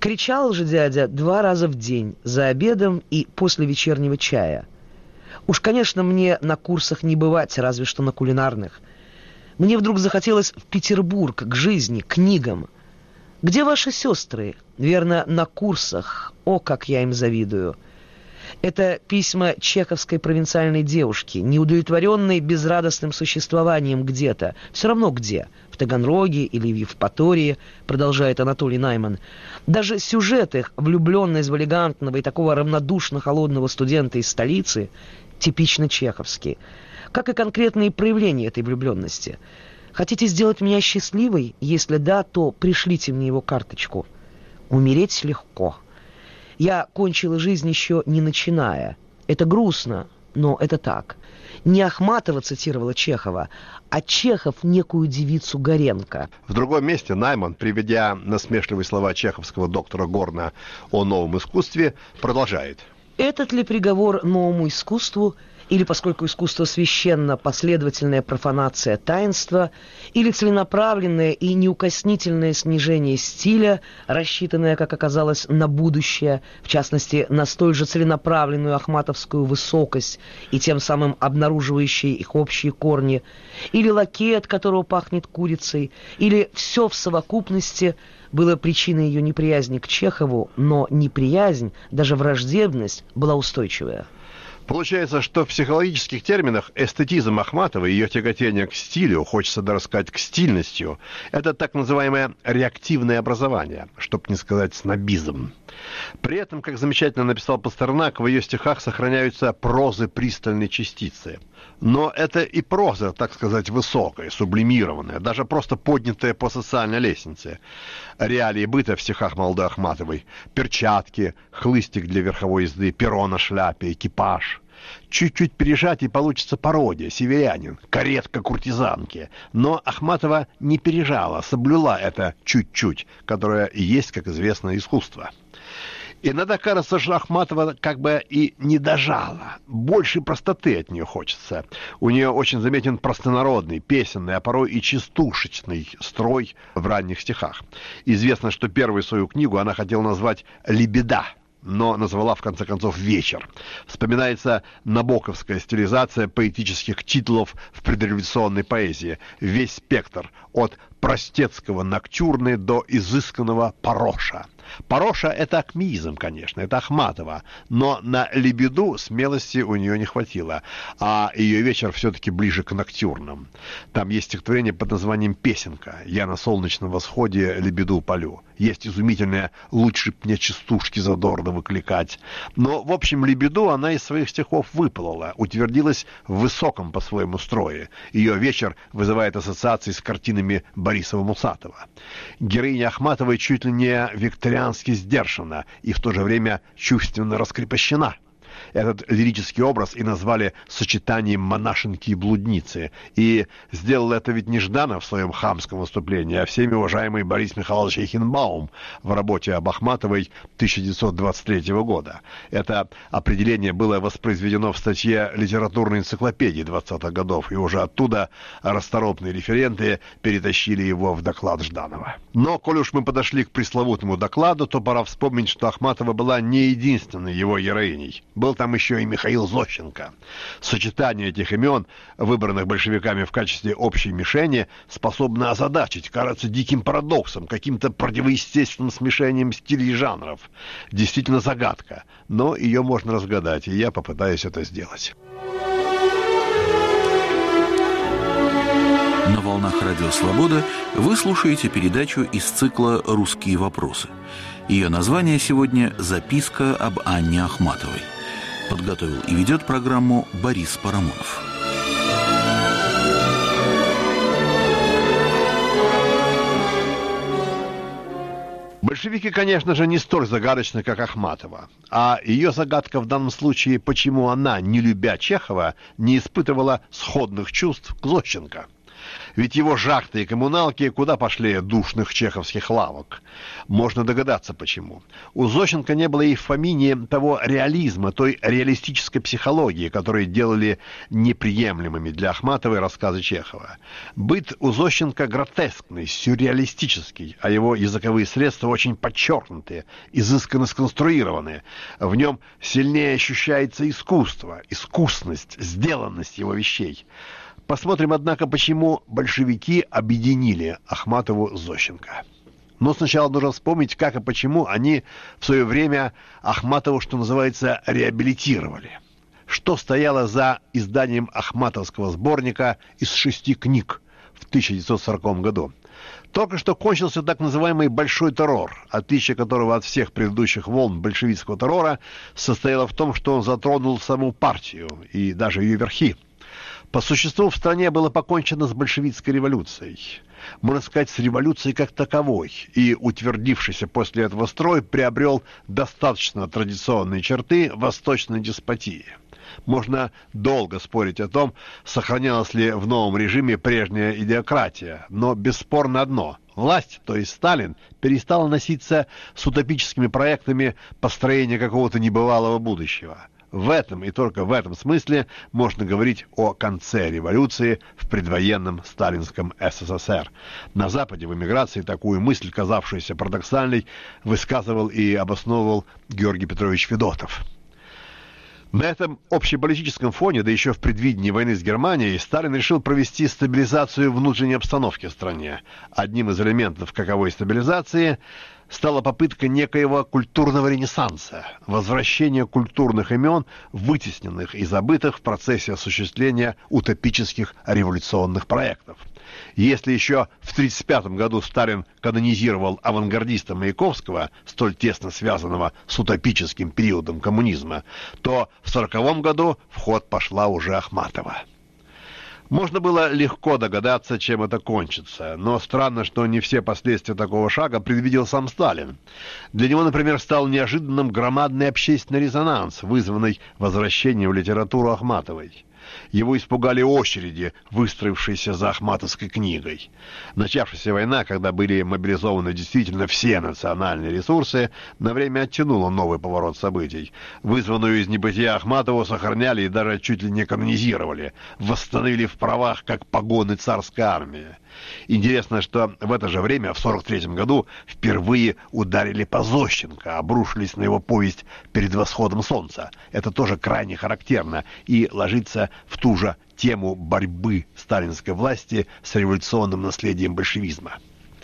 Кричал же дядя два раза в день, за обедом и после вечернего чая. Уж, конечно, мне на курсах не бывать, разве что на кулинарных. Мне вдруг захотелось в Петербург, к жизни, к книгам. Где ваши сестры? Верно, на курсах. О, как я им завидую. Это письма чеховской провинциальной девушки, неудовлетворенной безрадостным существованием где-то. Все равно где. В Таганроге или в Евпатории, продолжает Анатолий Найман. Даже сюжет их, влюбленность в элегантного и такого равнодушно-холодного студента из столицы, типично чеховский. Как и конкретные проявления этой влюбленности. Хотите сделать меня счастливой? Если да, то пришлите мне его карточку. Умереть легко. Я кончила жизнь еще не начиная. Это грустно, но это так. Не Ахматова цитировала Чехова, а Чехов некую девицу Горенко. В другом месте Найман, приведя насмешливые слова чеховского доктора Горна о новом искусстве, продолжает. Этот ли приговор новому искусству, или, поскольку искусство священно, последовательная профанация таинства, или целенаправленное и неукоснительное снижение стиля, рассчитанное, как оказалось, на будущее, в частности, на столь же целенаправленную ахматовскую высокость и тем самым обнаруживающие их общие корни, или лакей, от которого пахнет курицей, или все в совокупности было причиной ее неприязни к Чехову, но неприязнь, даже враждебность, была устойчивая. Получается, что в психологических терминах эстетизм Ахматовой и ее тяготение к стилю, хочется даже сказать к стильностью, это так называемое реактивное образование, чтобы не сказать снобизм. При этом, как замечательно написал Пастернак, в ее стихах сохраняются прозы пристальной частицы. Но это и проза, так сказать, высокая, сублимированная, даже просто поднятая по социальной лестнице. Реалии быта в стихах молодой Ахматовой: перчатки, хлыстик для верховой езды, перо на шляпе, экипаж. Чуть-чуть пережать, и получится пародия, северянин, каретка куртизанки. Но Ахматова не пережала, соблюла это чуть-чуть, которое и есть, как известно, искусство. Иногда кажется, что Ахматова как бы и не дожала. Больше простоты от нее хочется. У нее очень заметен простонародный, песенный, а порой и частушечный строй в ранних стихах. Известно, что первую свою книгу она хотела назвать «Лебеда», но назвала в конце концов «Вечер». Вспоминается набоковская стилизация поэтических титулов в предреволюционной поэзии. Весь спектр от простецкого ноктюрны до изысканного Пароша. Пароша — это акмеизм, конечно, это Ахматова, но на лебеду смелости у нее не хватило, а ее вечер все-таки ближе к ноктюрнам. Там есть стихотворение под названием «Песенка». «Я на солнечном восходе лебеду полю». Есть изумительное «Лучше б мне частушки задорно выкликать». Но, в общем, лебеду она из своих стихов выплыла, утвердилась в высоком по-своему строе. Ее вечер вызывает ассоциации с картинами Борисова-Мусатова. Героиня Ахматовой чуть ли не викториански сдержана и в то же время чувственно раскрепощена. Этот лирический образ и назвали сочетанием монашенки и блудницы. И сделал это ведь не Жданов в своем хамском выступлении, а всеми уважаемый Борис Михайлович Эйхенбаум в работе об Ахматовой тысяча девятьсот двадцать третьего года. Это определение было воспроизведено в статье литературной энциклопедии двадцатых годов, и уже оттуда расторопные референты перетащили его в доклад Жданова. Но, коль уж мы подошли к пресловутому докладу, то пора вспомнить, что Ахматова была не единственной его героиней. Был там еще и Михаил Зощенко. Сочетание этих имен, выбранных большевиками в качестве общей мишени, способно озадачить, кажется диким парадоксом, каким-то противоестественным смешением стилей и жанров. Действительно загадка, но ее можно разгадать, и я попытаюсь это сделать. На волнах Радио Свобода вы слушаете передачу из цикла «Русские вопросы». Ее название сегодня «Записка об Анне Ахматовой». Подготовил и ведет программу Борис Парамонов. Большевики, конечно же, не столь загадочны, как Ахматова. А ее загадка в данном случае, почему она, не любя Чехова, не испытывала сходных чувств к Зощенко. Ведь его жахты и коммуналки куда пошлее душных чеховских лавок. Можно догадаться, почему. У Зощенко не было и в помине того реализма, той реалистической психологии, которые делали неприемлемыми для Ахматовой рассказы Чехова. Быт у Зощенко гротескный, сюрреалистический, а его языковые средства очень подчеркнутые, изысканно сконструированные. В нем сильнее ощущается искусство, искусность, сделанность его вещей. Посмотрим, однако, почему большевики объединили Ахматову с Зощенко. Но сначала нужно вспомнить, как и почему они в свое время Ахматову, что называется, реабилитировали. Что стояло за изданием ахматовского сборника из шести книг в тысяча девятьсот сороковом году. Только что кончился так называемый «большой террор», отличие которого от всех предыдущих волн большевистского террора состояло в том, что он затронул саму партию и даже ее верхи. По существу в стране было покончено с большевистской революцией. Можно сказать, с революцией как таковой. И утвердившийся после этого строй приобрел достаточно традиционные черты восточной деспотии. Можно долго спорить о том, сохранялась ли в новом режиме прежняя идиократия. Но бесспорно одно. Власть, то есть Сталин, перестала носиться с утопическими проектами построения какого-то небывалого будущего. В этом и только в этом смысле можно говорить о конце революции в предвоенном сталинском СССР. На Западе в эмиграции такую мысль, казавшуюся парадоксальной, высказывал и обосновывал Георгий Петрович Федотов. На этом общеполитическом фоне, да еще в предвидении войны с Германией, Сталин решил провести стабилизацию внутренней обстановки в стране. Одним из элементов каковой стабилизации стала попытка некоего культурного ренессанса, возвращения культурных имен, вытесненных и забытых в процессе осуществления утопических революционных проектов. Если еще в тысяча девятьсот тридцать пятом году Сталин канонизировал авангардиста Маяковского, столь тесно связанного с утопическим периодом коммунизма, то в сороковом году в ход пошла уже Ахматова. Можно было легко догадаться, чем это кончится, но странно, что не все последствия такого шага предвидел сам Сталин. Для него, например, стал неожиданным громадный общественный резонанс, вызванный возвращением в литературу Ахматовой. Его испугали очереди, выстроившиеся за ахматовской книгой. Начавшаяся война, когда были мобилизованы действительно все национальные ресурсы, на время оттянула новый поворот событий. Вызванную из небытия Ахматову сохраняли и даже чуть ли не канонизировали, восстановили в правах как погоны царской армии. Интересно, что в это же время, в сорок третьем году, впервые ударили по Зощенко, обрушились на его повесть «Перед восходом солнца». Это тоже крайне характерно и ложится в ту же тему борьбы сталинской власти с революционным наследием большевизма.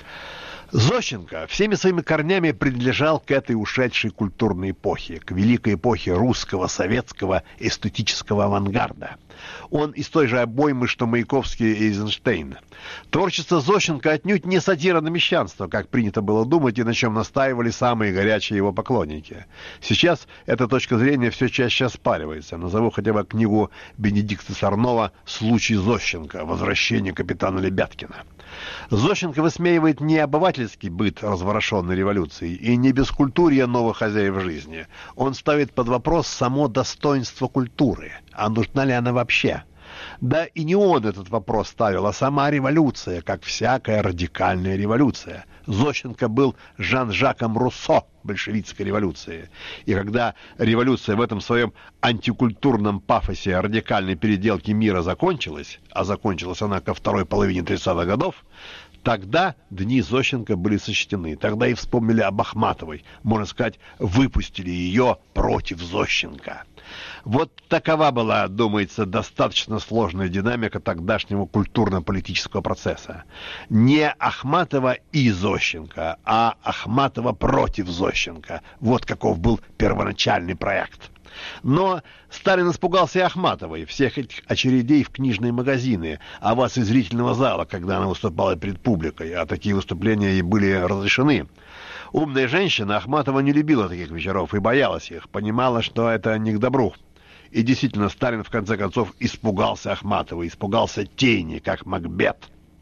Зощенко всеми своими корнями принадлежал к этой ушедшей культурной эпохе, к великой эпохе русского, советского, эстетического авангарда. Он из той же обоймы, что Маяковский и Эйзенштейн. Творчество Зощенко отнюдь не сатира на мещанство, как принято было думать и на чем настаивали самые горячие его поклонники. Сейчас эта точка зрения все чаще оспаривается. Назову хотя бы книгу Бенедикта Сорнова «Случай Зощенко. Возвращение капитана Лебяткина». Зощенко высмеивает не обывательский быт разворошенной революции и не бескультурье новых хозяев жизни. Он ставит под вопрос само достоинство культуры. А нужна ли она вообще? Да и не он этот вопрос ставил, а сама революция, как всякая радикальная революция. Зощенко был Жан-Жаком Руссо большевистской революции. И когда революция в этом своем антикультурном пафосе радикальной переделки мира закончилась, а закончилась она ко второй половине тридцатых годов, тогда дни Зощенко были сочтены. Тогда и вспомнили об Ахматовой. Можно сказать, выпустили ее против Зощенко. Вот такова была, думается, достаточно сложная динамика тогдашнего культурно-политического процесса. Не Ахматова и Зощенко, а Ахматова против Зощенко. Вот каков был первоначальный проект. Но Сталин испугался и Ахматовой, всех этих очередей в книжные магазины, оваций из зрительного зала, когда она выступала перед публикой, а такие выступления ей были разрешены. Умная женщина Ахматова не любила таких вечеров и боялась их, понимала, что это не к добру. И действительно, Сталин в конце концов испугался Ахматовой, испугался тени, как Макбет.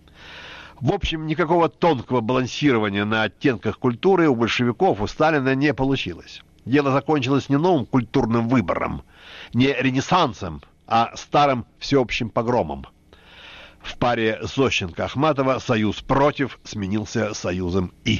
В общем, никакого тонкого балансирования на оттенках культуры у большевиков, у Сталина не получилось. Дело закончилось не новым культурным выбором, не ренессансом, а старым всеобщим погромом. В паре Зощенко-Ахматова союз «против» сменился союзом «и».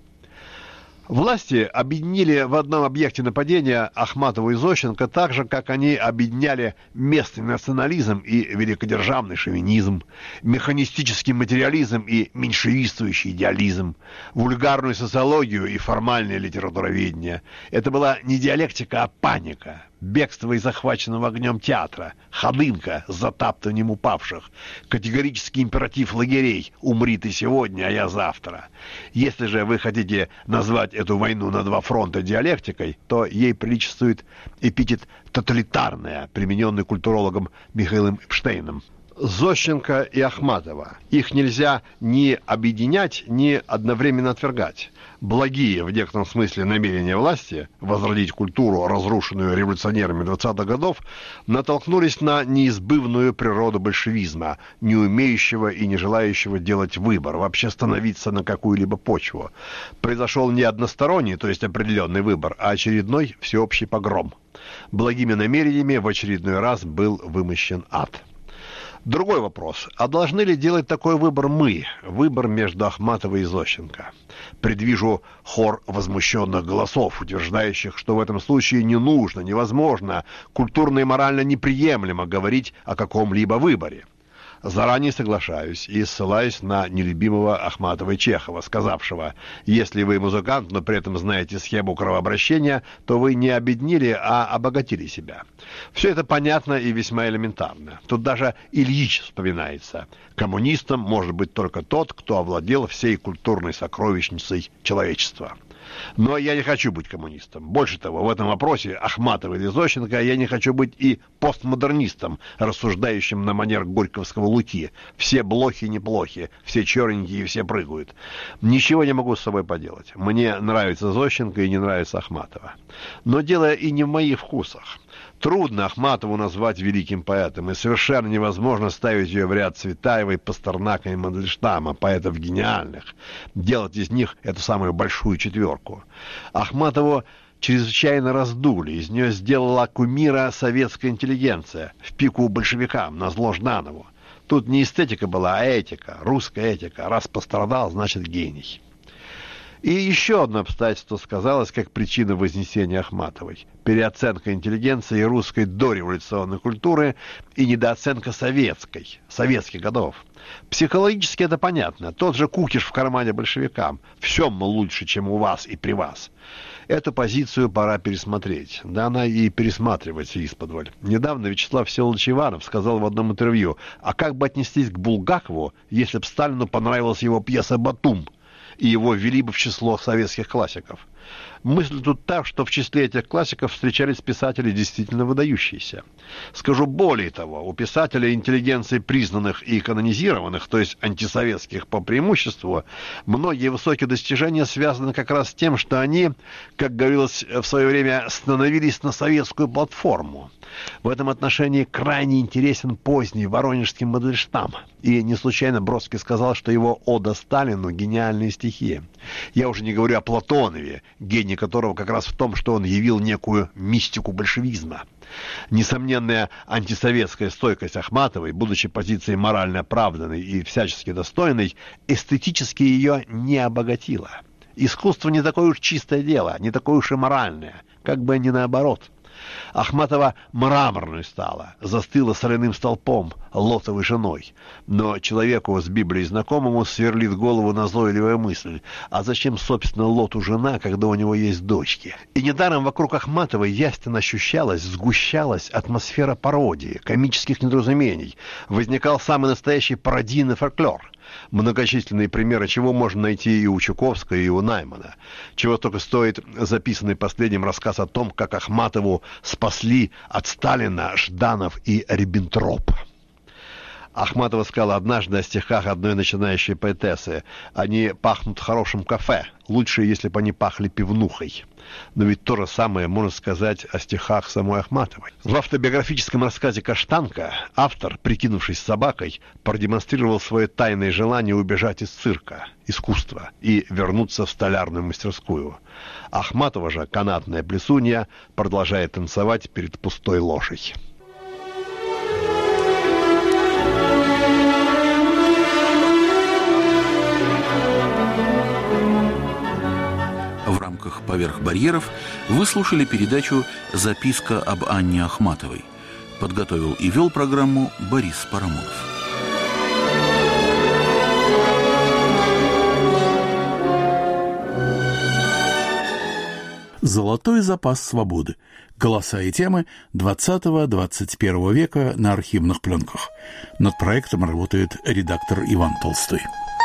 Власти объединили в одном объекте нападения Ахматову и Зощенко так же, как они объединяли местный национализм и великодержавный шовинизм, механистический материализм и меньшевистующий идеализм, вульгарную социологию и формальное литературоведение. Это была не диалектика, а паника. Бегство из захваченного огнем театра, ходынка с затаптыванием упавших, категорический императив лагерей «умри ты сегодня, а я завтра». Если же вы хотите назвать эту войну на два фронта диалектикой, то ей приличествует эпитет «тоталитарная», примененный культурологом Михаилом Эпштейном. Зощенко и Ахматова. Их нельзя ни объединять, ни одновременно отвергать. Благие, в некотором смысле, намерения власти возродить культуру, разрушенную революционерами двадцатых годов, натолкнулись на неизбывную природу большевизма, не умеющего и не желающего делать выбор, вообще становиться на какую-либо почву. Произошел не односторонний, то есть определенный выбор, а очередной всеобщий погром. Благими намерениями в очередной раз был вымощен ад. Другой вопрос. А должны ли делать такой выбор мы? Выбор между Ахматовой и Зощенко. Предвижу хор возмущенных голосов, утверждающих, что в этом случае не нужно, невозможно, культурно и морально неприемлемо говорить о каком-либо выборе. Заранее соглашаюсь и ссылаюсь на нелюбимого Ахматова и Чехова, сказавшего: «Если вы музыкант, но при этом знаете схему кровообращения, то вы не обеднили, а обогатили себя». Все это понятно и весьма элементарно. Тут даже Ильич вспоминается. Коммунистом может быть только тот, кто овладел всей культурной сокровищницей человечества. Но я не хочу быть коммунистом. Больше того, в этом вопросе Ахматова или Зощенко я не хочу быть и постмодернистом, рассуждающим на манер горьковского Луки. Все блохи неплохи, все черненькие и все прыгают. Ничего не могу с собой поделать. Мне нравится Зощенко и не нравится Ахматова. Но дело и не в моих вкусах. Трудно Ахматову назвать великим поэтом, и совершенно невозможно ставить ее в ряд Цветаевой, Пастернака и Мандельштама, поэтов гениальных, делать из них эту самую большую четверку. Ахматову чрезвычайно раздули, из нее сделала кумира советская интеллигенция, в пику большевикам, назло Жданову. Тут не эстетика была, а этика, русская этика. Раз пострадал, значит гений. И еще одно обстоятельство сказалось как причина вознесения Ахматовой. Переоценка интеллигенции и русской дореволюционной культуры и недооценка советской, советских годов. Психологически это понятно. Тот же кукиш в кармане большевикам. Все, мол, лучше, чем у вас и при вас. Эту позицию пора пересмотреть. Да она и пересматривается исподволь. Недавно Вячеслав Всеволодович Иванов сказал в одном интервью: а как бы отнестись к Булгакову, если бы Сталину понравилась его пьеса «Батум», и его ввели бы в число советских классиков? Мысль тут так, что в числе этих классиков встречались писатели действительно выдающиеся. Скажу более того, у писателей интеллигенции признанных и канонизированных, то есть антисоветских по преимуществу, многие высокие достижения связаны как раз с тем, что они, как говорилось в свое время, становились на советскую платформу. В этом отношении крайне интересен поздний воронежский Мандельштам. И не случайно Бродский сказал, что его «Ода Сталину» — гениальные стихи. Я уже не говорю о Платонове, гений которого как раз в том, что он явил некую мистику большевизма. Несомненная антисоветская стойкость Ахматовой, будучи позицией морально оправданной и всячески достойной, эстетически ее не обогатила. Искусство не такое уж чистое дело, не такое уж и моральное, как бы не наоборот. Ахматова мраморной стала, застыла соляным столпом, Лотовой женой. Но человеку с Библией знакомому сверлит голову назойливая мысль: а зачем, собственно, Лоту жена, когда у него есть дочки? И недаром вокруг Ахматовой ясно ощущалась, сгущалась атмосфера пародии, комических недоразумений. Возникал самый настоящий пародийный фольклор. Многочисленные примеры чего можно найти и у Чуковского, и у Наймана. Чего только стоит записанный последним рассказ о том, как Ахматову спасли от Сталина Жданов и Риббентроп. Ахматова сказала однажды о стихах одной начинающей поэтессы: «Они пахнут хорошим кафе, лучше, если бы они пахли пивнухой». Но ведь то же самое можно сказать о стихах самой Ахматовой. В автобиографическом рассказе «Каштанка» автор, прикинувшись собакой, продемонстрировал свое тайное желание убежать из цирка, искусства, и вернуться в столярную мастерскую. Ахматова же, канатная плесунья, продолжает танцевать перед пустой ложей. программах «Поверх барьеров» вы слушали передачу «Записка об Анне Ахматовой». Подготовил и вел программу Борис Парамонов. «Золотой запас свободы. Голоса и темы двадцатого-двадцать первого века на архивных пленках». Над проектом работает редактор Иван Толстой.